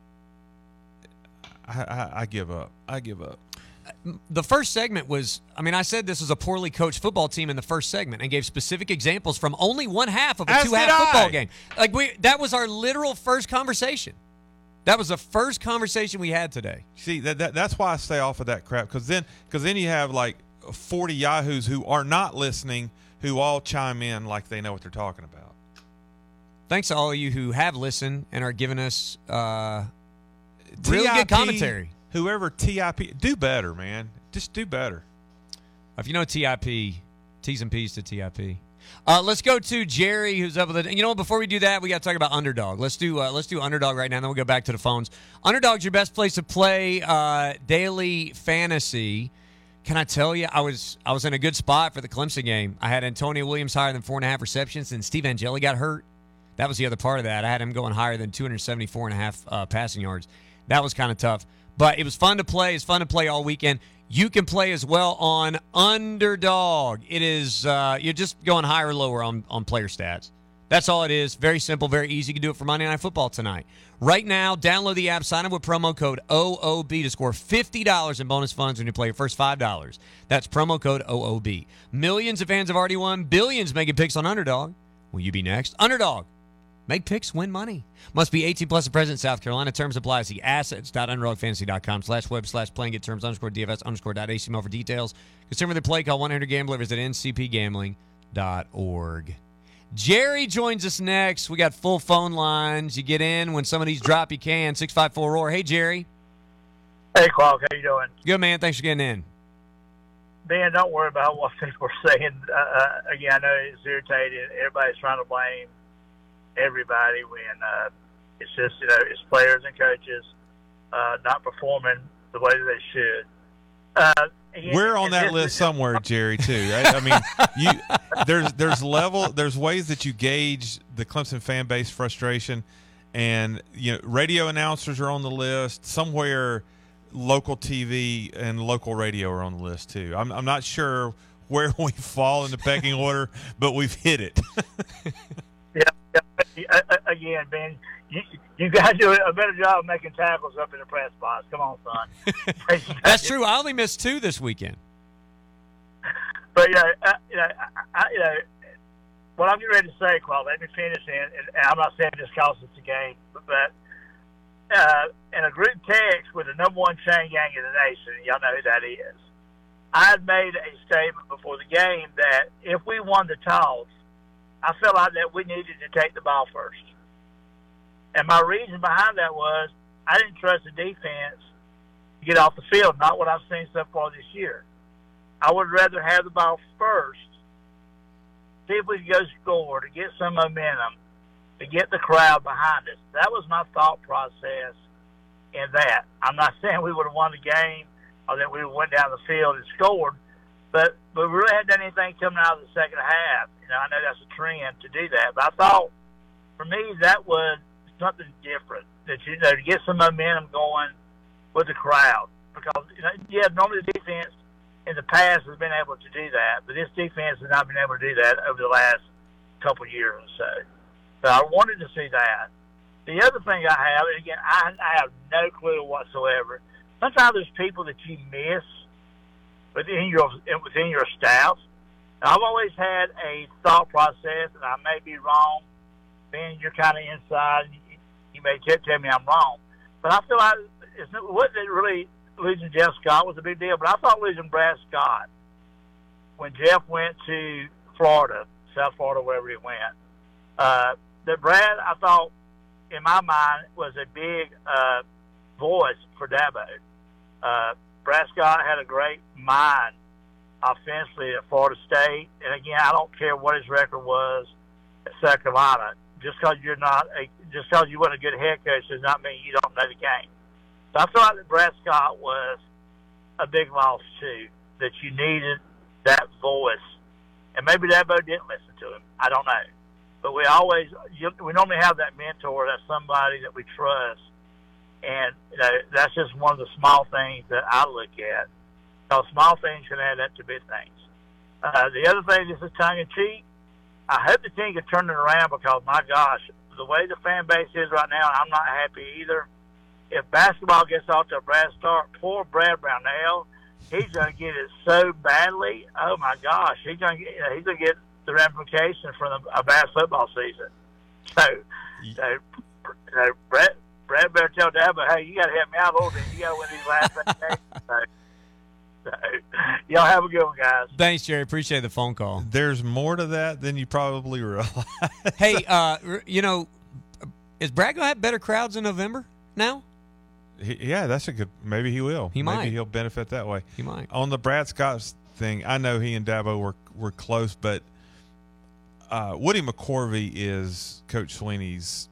I, I, I give up. I give up. The first segment was, I mean, I said this was a poorly coached football team in the first segment and gave specific examples from only one half of a As two-half did I. football game. Like we, that was our literal first conversation. That was the first conversation we had today. See, that, that that's why I stay off of that crap, because then, because then you have like forty yahoos who are not listening, who all chime in like they know what they're talking about. Thanks to all of you who have listened and are giving us uh, really T I P, good commentary. Whoever T I P, do better, man. Just do better. If you know T I P, T's and P's to T I P. Uh, let's go to Jerry, who's up with it. You know, before we do that, we got to talk about Underdog. Let's do uh, let's do Underdog right now, and then we'll go back to the phones. Underdog's your best place to play uh, daily fantasy. Can I tell you, I was I was in a good spot for the Clemson game. I had Antonio Williams higher than four and a half receptions, and Steve Angeli got hurt. That was the other part of that. I had him going higher than two hundred seventy-four and a half uh, passing yards. That was kind of tough. But it was fun to play. It's fun to play all weekend. You can play as well on Underdog. It is uh, you're just going higher or lower on, on player stats. That's all it is. Very simple, very easy. You can do it for Monday Night Football tonight. Right now, download the app, sign up with promo code O O B to score fifty dollars in bonus funds when you play your first five dollars. That's promo code O O B. Millions of fans have already won. Billions making picks on Underdog. Will you be next? Underdog. Make picks, win money. Must be eighteen plus and present in South Carolina. Terms apply. See assets.underdogfantasy.com slash web slash playing. Get terms underscore DFS underscore dot H T M L for details. Consumer the play. Call one eight hundred gambler. Visit N C P gambling dot org. Jerry joins us next. We got full phone lines. You get in when some of these drop, you can. six five four roar. Hey, Jerry. Hey, Clark. How you doing? Good, man. Thanks for getting in. Ben, don't worry about what people are saying. Uh, again, I know it's irritating. Everybody's trying to blame everybody when uh, it's just, you know, it's players and coaches uh, not performing the way that they should. Uh, and, We're on that this, list somewhere, Jerry, too. Right? I mean, you there's there's level there's ways that you gauge the Clemson fan base frustration, and you know, radio announcers are on the list somewhere. Local T V and local radio are on the list too. I'm I'm not sure where we fall in the pecking order, but we've hit it. yeah, yeah. Again, Ben, you you got to do a better job of making tackles up in the press box. Come on, son. That's true. I only missed two this weekend. But you know, uh, you know, I, you know, what I'm getting ready to say, Claude. Let me finish, and, and I'm not saying this costs us the game, but. but Uh, in a group text with the number one chain gang in the nation, y'all know who that is. I had made a statement before the game that if we won the toss, I felt like that we needed to take the ball first. And my reason behind that was I didn't trust the defense to get off the field, not what I've seen so far this year. I would rather have the ball first, see if we could go score to get some momentum, to get the crowd behind us. That was my thought process in that. I'm not saying we would have won the game or that we went down the field and scored, but, but we really hadn't done anything coming out of the second half. You know, I know that's a trend to do that, but I thought, for me, that was something different, that, you know, to get some momentum going with the crowd. Because, you know, yeah, normally the defense in the past has been able to do that, but this defense has not been able to do that over the last couple of years or so. So I wanted to see that. The other thing I have, and again, I, I have no clue whatsoever. Sometimes there's people that you miss within your within your staff. And I've always had a thought process, and I may be wrong. Ben, you're kind of inside. You, you may tell me I'm wrong, but I feel like it's, it wasn't really losing Jeff Scott was a big deal. But I thought losing Brad Scott when Jeff went to Florida, South Florida, wherever he went. Uh, that Brad, I thought, in my mind, was a big uh, voice for Dabo. Uh, Brad Scott had a great mind offensively at Florida State. And, again, I don't care what his record was at South Carolina. Just because you're not a, just because you weren't a good head coach does not mean you don't know the game. So I feel like that Brad Scott was a big loss, too, that you needed that voice. And maybe Dabo didn't listen to him. I don't know. But we always, we normally have that mentor, that's somebody that we trust. And, you know, that's just one of the small things that I look at. Because small things can add up to big things. Uh, the other thing, this is tongue-in-cheek. I hope the team can turn it around because, my gosh, the way the fan base is right now, I'm not happy either. If basketball gets off to a bad start, poor Brad Brownell, he's going to get it so badly. Oh, my gosh, he's going to get, he's going to get the ramification from a bad football season. So, so you know, Brad, Brad better tell Dabo, hey, you got to help me out a little bit. You got to win these last eight games. So, so, y'all have a good one, guys. Thanks, Jerry. Appreciate the phone call. There's more to that than you probably realize. Hey, uh, you know, is Brad going to have better crowds in November now? He, yeah, that's a good – maybe he will. He maybe might. he'll benefit that way. He might. On the Brad Scott thing, I know he and Dabo were, were close, but – Uh, Woody McCorvey is Coach Sweeney's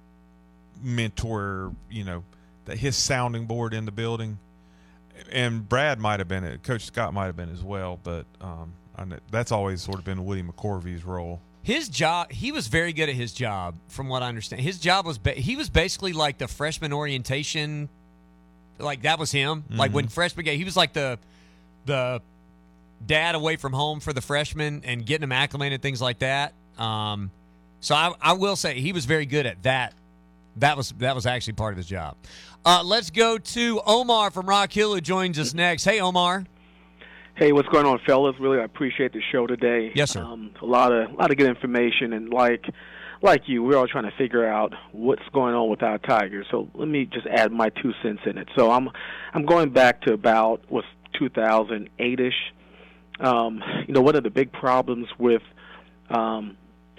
mentor, you know, that his sounding board in the building. And Brad might have been it. Coach Scott might have been as well, but um, I know, that's always sort of been Woody McCorvey's role. His job, he was very good at his job, from what I understand. His job was, ba- he was basically like the freshman orientation, like that was him. Mm-hmm. Like when freshmen get, he was like the the dad away from home for the freshmen and getting them acclimated, things like that. Um, so I, I will say he was very good at that. That was that was actually part of his job. Uh, let's go to Omar from Rock Hill, who joins us next. Hey, Omar. Hey, what's going on, fellas? Really, I appreciate the show today. Yes, sir. Um, a lot of a lot of good information, and like like you, we're all trying to figure out what's going on with our Tigers. So let me just add my two cents in it. So I'm I'm going back to about what's two thousand eight ish. Um, you know, one of the big problems with um,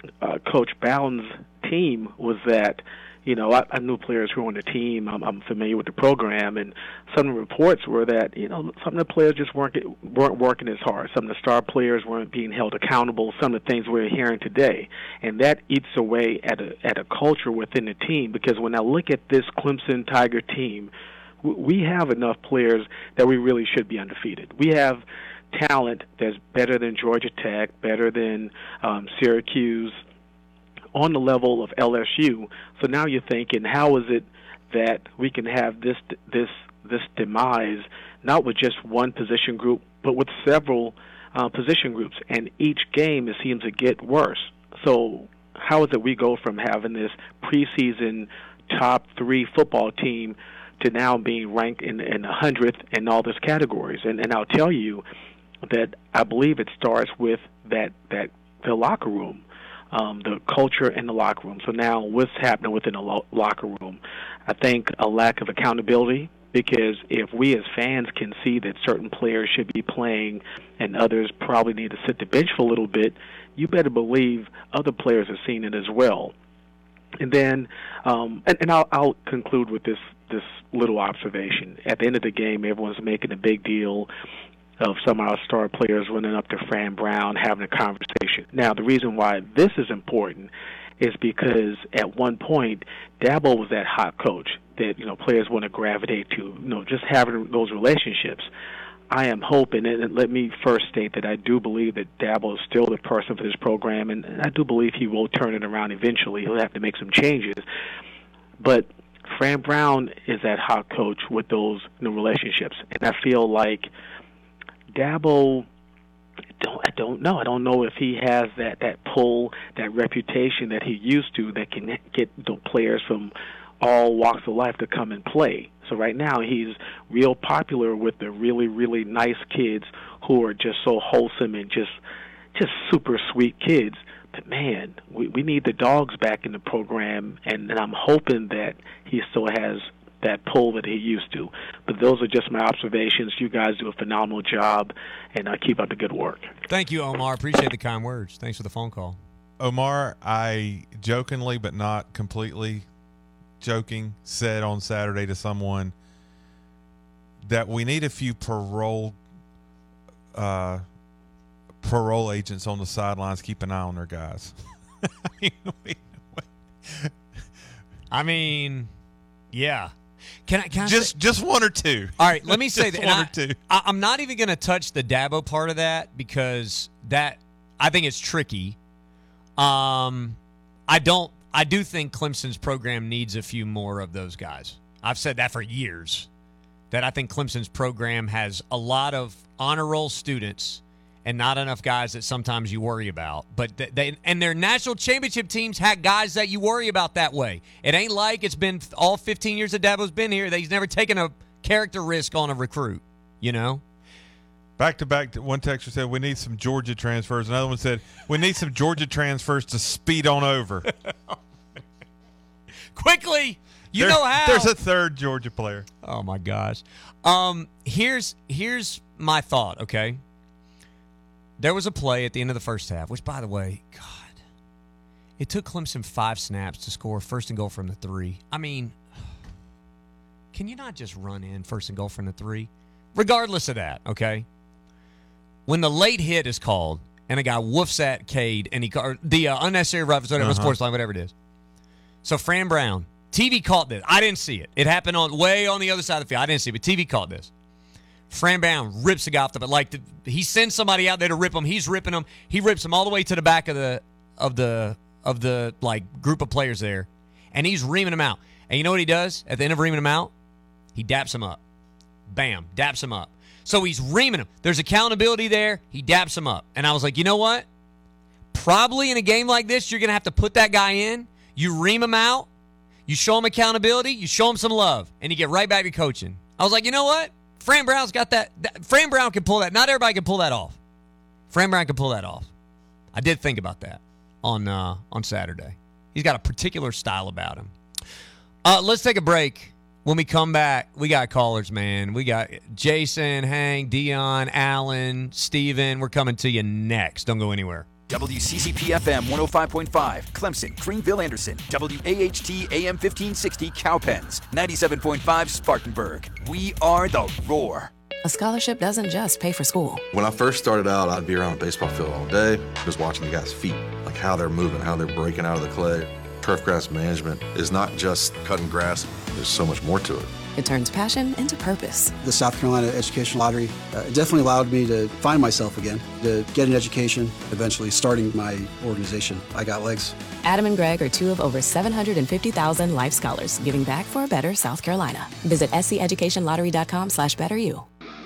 uh, Coach Bowden's team was that, you know, I, I knew players who were on the team. I'm, I'm familiar with the program, and some of the reports were that, you know, some of the players just weren't weren't working as hard. Some of the star players weren't being held accountable. Some of the things we're hearing today, and that eats away at a at a culture within the team. Because when I look at this Clemson Tiger team, we have enough players that we really should be undefeated. We have talent that's better than Georgia Tech, better than um, Syracuse, on the level of L S U. So now you're thinking, how is it that we can have this this this demise, not with just one position group, but with several uh, position groups, and each game it seems to get worse. So how is it we go from having this preseason top three football team to now being ranked in in the hundredth in all those categories? And and I'll tell you that I believe it starts with that that the locker room. Um, the culture in the locker room. So now what's happening within the lo- locker room? I think a lack of accountability, because if we as fans can see that certain players should be playing and others probably need to sit the bench for a little bit, you better believe other players are seeing it as well. And then, um, and, and I'll, I'll conclude with this, this little observation. At the end of the game, everyone's making a big deal of some of our star players running up to Fran Brown, having a conversation. Now, the reason why this is important is because at one point, Dabo was that hot coach that, you know, players want to gravitate to, you know, just having those relationships. I am hoping, and let me first state that I do believe that Dabo is still the person for this program, and I do believe he will turn it around eventually. He'll have to make some changes. But Fran Brown is that hot coach with those, you know, relationships, and I feel like Dabo, I don't, I don't know. I don't know if he has that, that pull, that reputation that he used to that can get the players from all walks of life to come and play. So right now he's real popular with the really, really nice kids who are just so wholesome and just just super sweet kids. But, man, we, we need the dogs back in the program, and, and I'm hoping that he still has that pull that he used to. But those are just my observations. You guys do a phenomenal job, and uh, keep up the good work. Thank you, Omar. Appreciate the kind words. Thanks for the phone call. Omar, I jokingly but not completely joking said on Saturday to someone that we need a few parole uh, parole agents on the sidelines keep an eye on their guys. I mean, yeah. Can I, can I just say, just one or two? All right, let me say just that. One I, or two. I, I'm not even going to touch the Dabo part of that because that I think it's tricky. Um, I don't. I do think Clemson's program needs a few more of those guys. I've said that for years. That I think Clemson's program has a lot of honor roll students and not enough guys that sometimes you worry about. But they and their national championship teams had guys that you worry about that way. It ain't like it's been all fifteen years that Dabo's been here that he's never taken a character risk on a recruit, you know? Back to back, one texter said we need some Georgia transfers. Another one said we need some Georgia transfers to speed on over. Quickly, you there, know how. There's a third Georgia player. Oh, my gosh. Um, here's here's my thought, okay? There was a play at the end of the first half, which, by the way, God, it took Clemson five snaps to score first and goal from the three. I mean, can you not just run in first and goal from the three? Regardless of that, okay? When the late hit is called and a guy woofs at Cade and he or the uh, unnecessary roughness, whatever, uh-huh. sports line, whatever it is. So Fran Brown, T V caught this. I didn't see it. It happened on way on the other side of the field. I didn't see it, but T V caught this. Fran Brown rips the guy off the, but like the, he sends somebody out there to rip him. He's ripping him. He rips him all the way to the back of the of the of the like group of players there, and he's reaming him out. And you know what he does at the end of reaming him out? He daps him up. Bam, daps him up. So he's reaming him. There's accountability there. He daps him up, and I was like, you know what? Probably in a game like this, you're gonna have to put that guy in. You ream him out. You show him accountability. You show him some love, and you get right back to coaching. I was like, you know what? Fran Brown's got that, that. Fran Brown can pull that. Not everybody can pull that off. Fran Brown can pull that off. I did think about that on uh, on Saturday. He's got a particular style about him. Uh, let's take a break. When we come back, we got callers, man. We got Jason, Hank, Dion, Alan, Steven. We're coming to you next. Don't go anywhere. W C C P F M one oh five point five, Clemson, Greenville, Anderson. W A H T A M fifteen sixty, Cowpens. ninety-seven point five, Spartanburg. We are the Roar. A scholarship doesn't just pay for school. When I first started out, I'd be around a baseball field all day, just watching the guys' feet, like how they're moving, how they're breaking out of the clay. Turf grass management is not just cutting grass. There's so much more to it. It turns passion into purpose. The South Carolina Education Lottery uh, definitely allowed me to find myself again, to get an education, eventually starting my organization, I Got Legs. Adam and Greg are two of over seven hundred fifty thousand life scholars giving back for a better South Carolina. Visit sceducationlottery.com slash better you.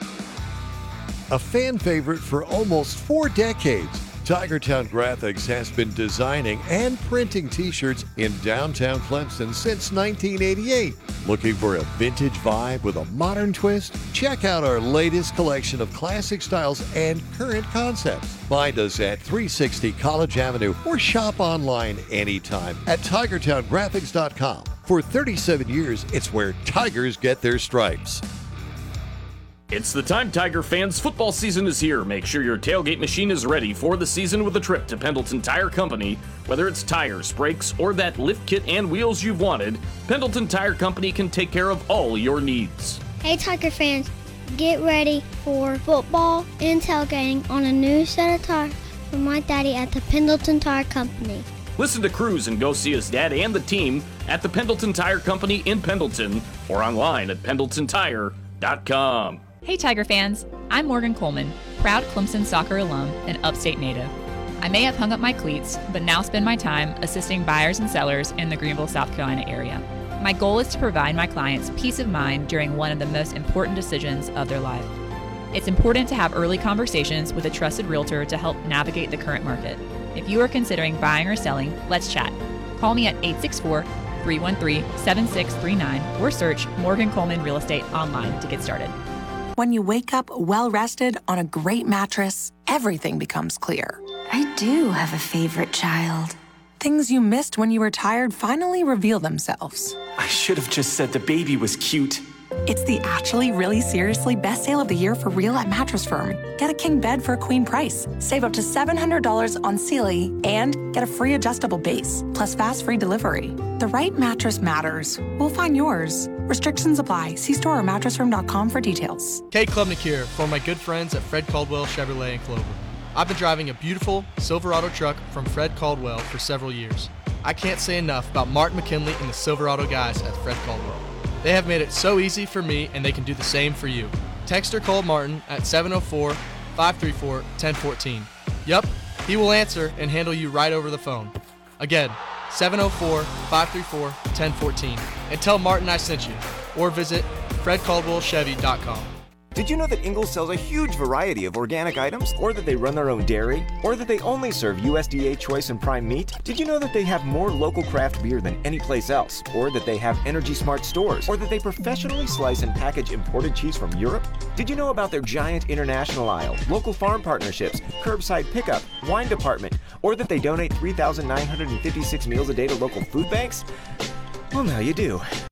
A fan favorite for almost four decades, Tigertown Graphics has been designing and printing t-shirts in downtown Clemson since nineteen eighty-eight. Looking for a vintage vibe with a modern twist? Check out our latest collection of classic styles and current concepts. Find us at three sixty College Avenue or shop online anytime at tigertown graphics dot com. For thirty-seven years, it's where Tigers get their stripes. It's the time, Tiger fans. Football season is here. Make sure your tailgate machine is ready for the season with a trip to Pendleton Tire Company. Whether it's tires, brakes, or that lift kit and wheels you've wanted, Pendleton Tire Company can take care of all your needs. Hey, Tiger fans, get ready for football and tailgating on a new set of tires from my daddy at the Pendleton Tire Company. Listen to Cruz and go see his dad and the team at the Pendleton Tire Company in Pendleton or online at pendleton tire dot com. Hey Tiger fans, I'm Morgan Coleman, proud Clemson soccer alum and upstate native. I may have hung up my cleats, but now spend my time assisting buyers and sellers in the Greenville, South Carolina area. My goal is to provide my clients peace of mind during one of the most important decisions of their life. It's important to have early conversations with a trusted realtor to help navigate the current market. If you are considering buying or selling, let's chat. Call me at eight six four, three one three, seven six three nine or search Morgan Coleman Real Estate online to get started. When you wake up well-rested on a great mattress, everything becomes clear. I do have a favorite child. Things you missed when you were tired finally reveal themselves. I should have just said the baby was cute. It's the actually really seriously best sale of the year for real at Mattress Firm. Get a king bed for a queen price. Save up to seven hundred dollars on Sealy and get a free adjustable base, plus fast free delivery. The right mattress matters. We'll find yours. Restrictions apply. See store or mattress firm dot com for details. Kate Klubnik here for my good friends at Fred Caldwell Chevrolet in Clover. I've been driving a beautiful Silverado truck from Fred Caldwell for several years. I can't say enough about Mark McKinley and the Silverado guys at Fred Caldwell. They have made it so easy for me, and they can do the same for you. Text or call Martin at seven oh four, five three four, one oh one four. Yup, he will answer and handle you right over the phone. Again, seven oh four, five three four, one oh one four. And tell Martin I sent you. Or visit fred caldwell chevy dot com. Did you know that Ingles sells a huge variety of organic items? Or that they run their own dairy? Or that they only serve U S D A choice and prime meat? Did you know that they have more local craft beer than any place else? Or that they have Energy Smart stores? Or that they professionally slice and package imported cheese from Europe? Did you know about their giant international aisle, local farm partnerships, curbside pickup, wine department? Or that they donate three thousand nine hundred fifty-six meals a day to local food banks? Well, now you do.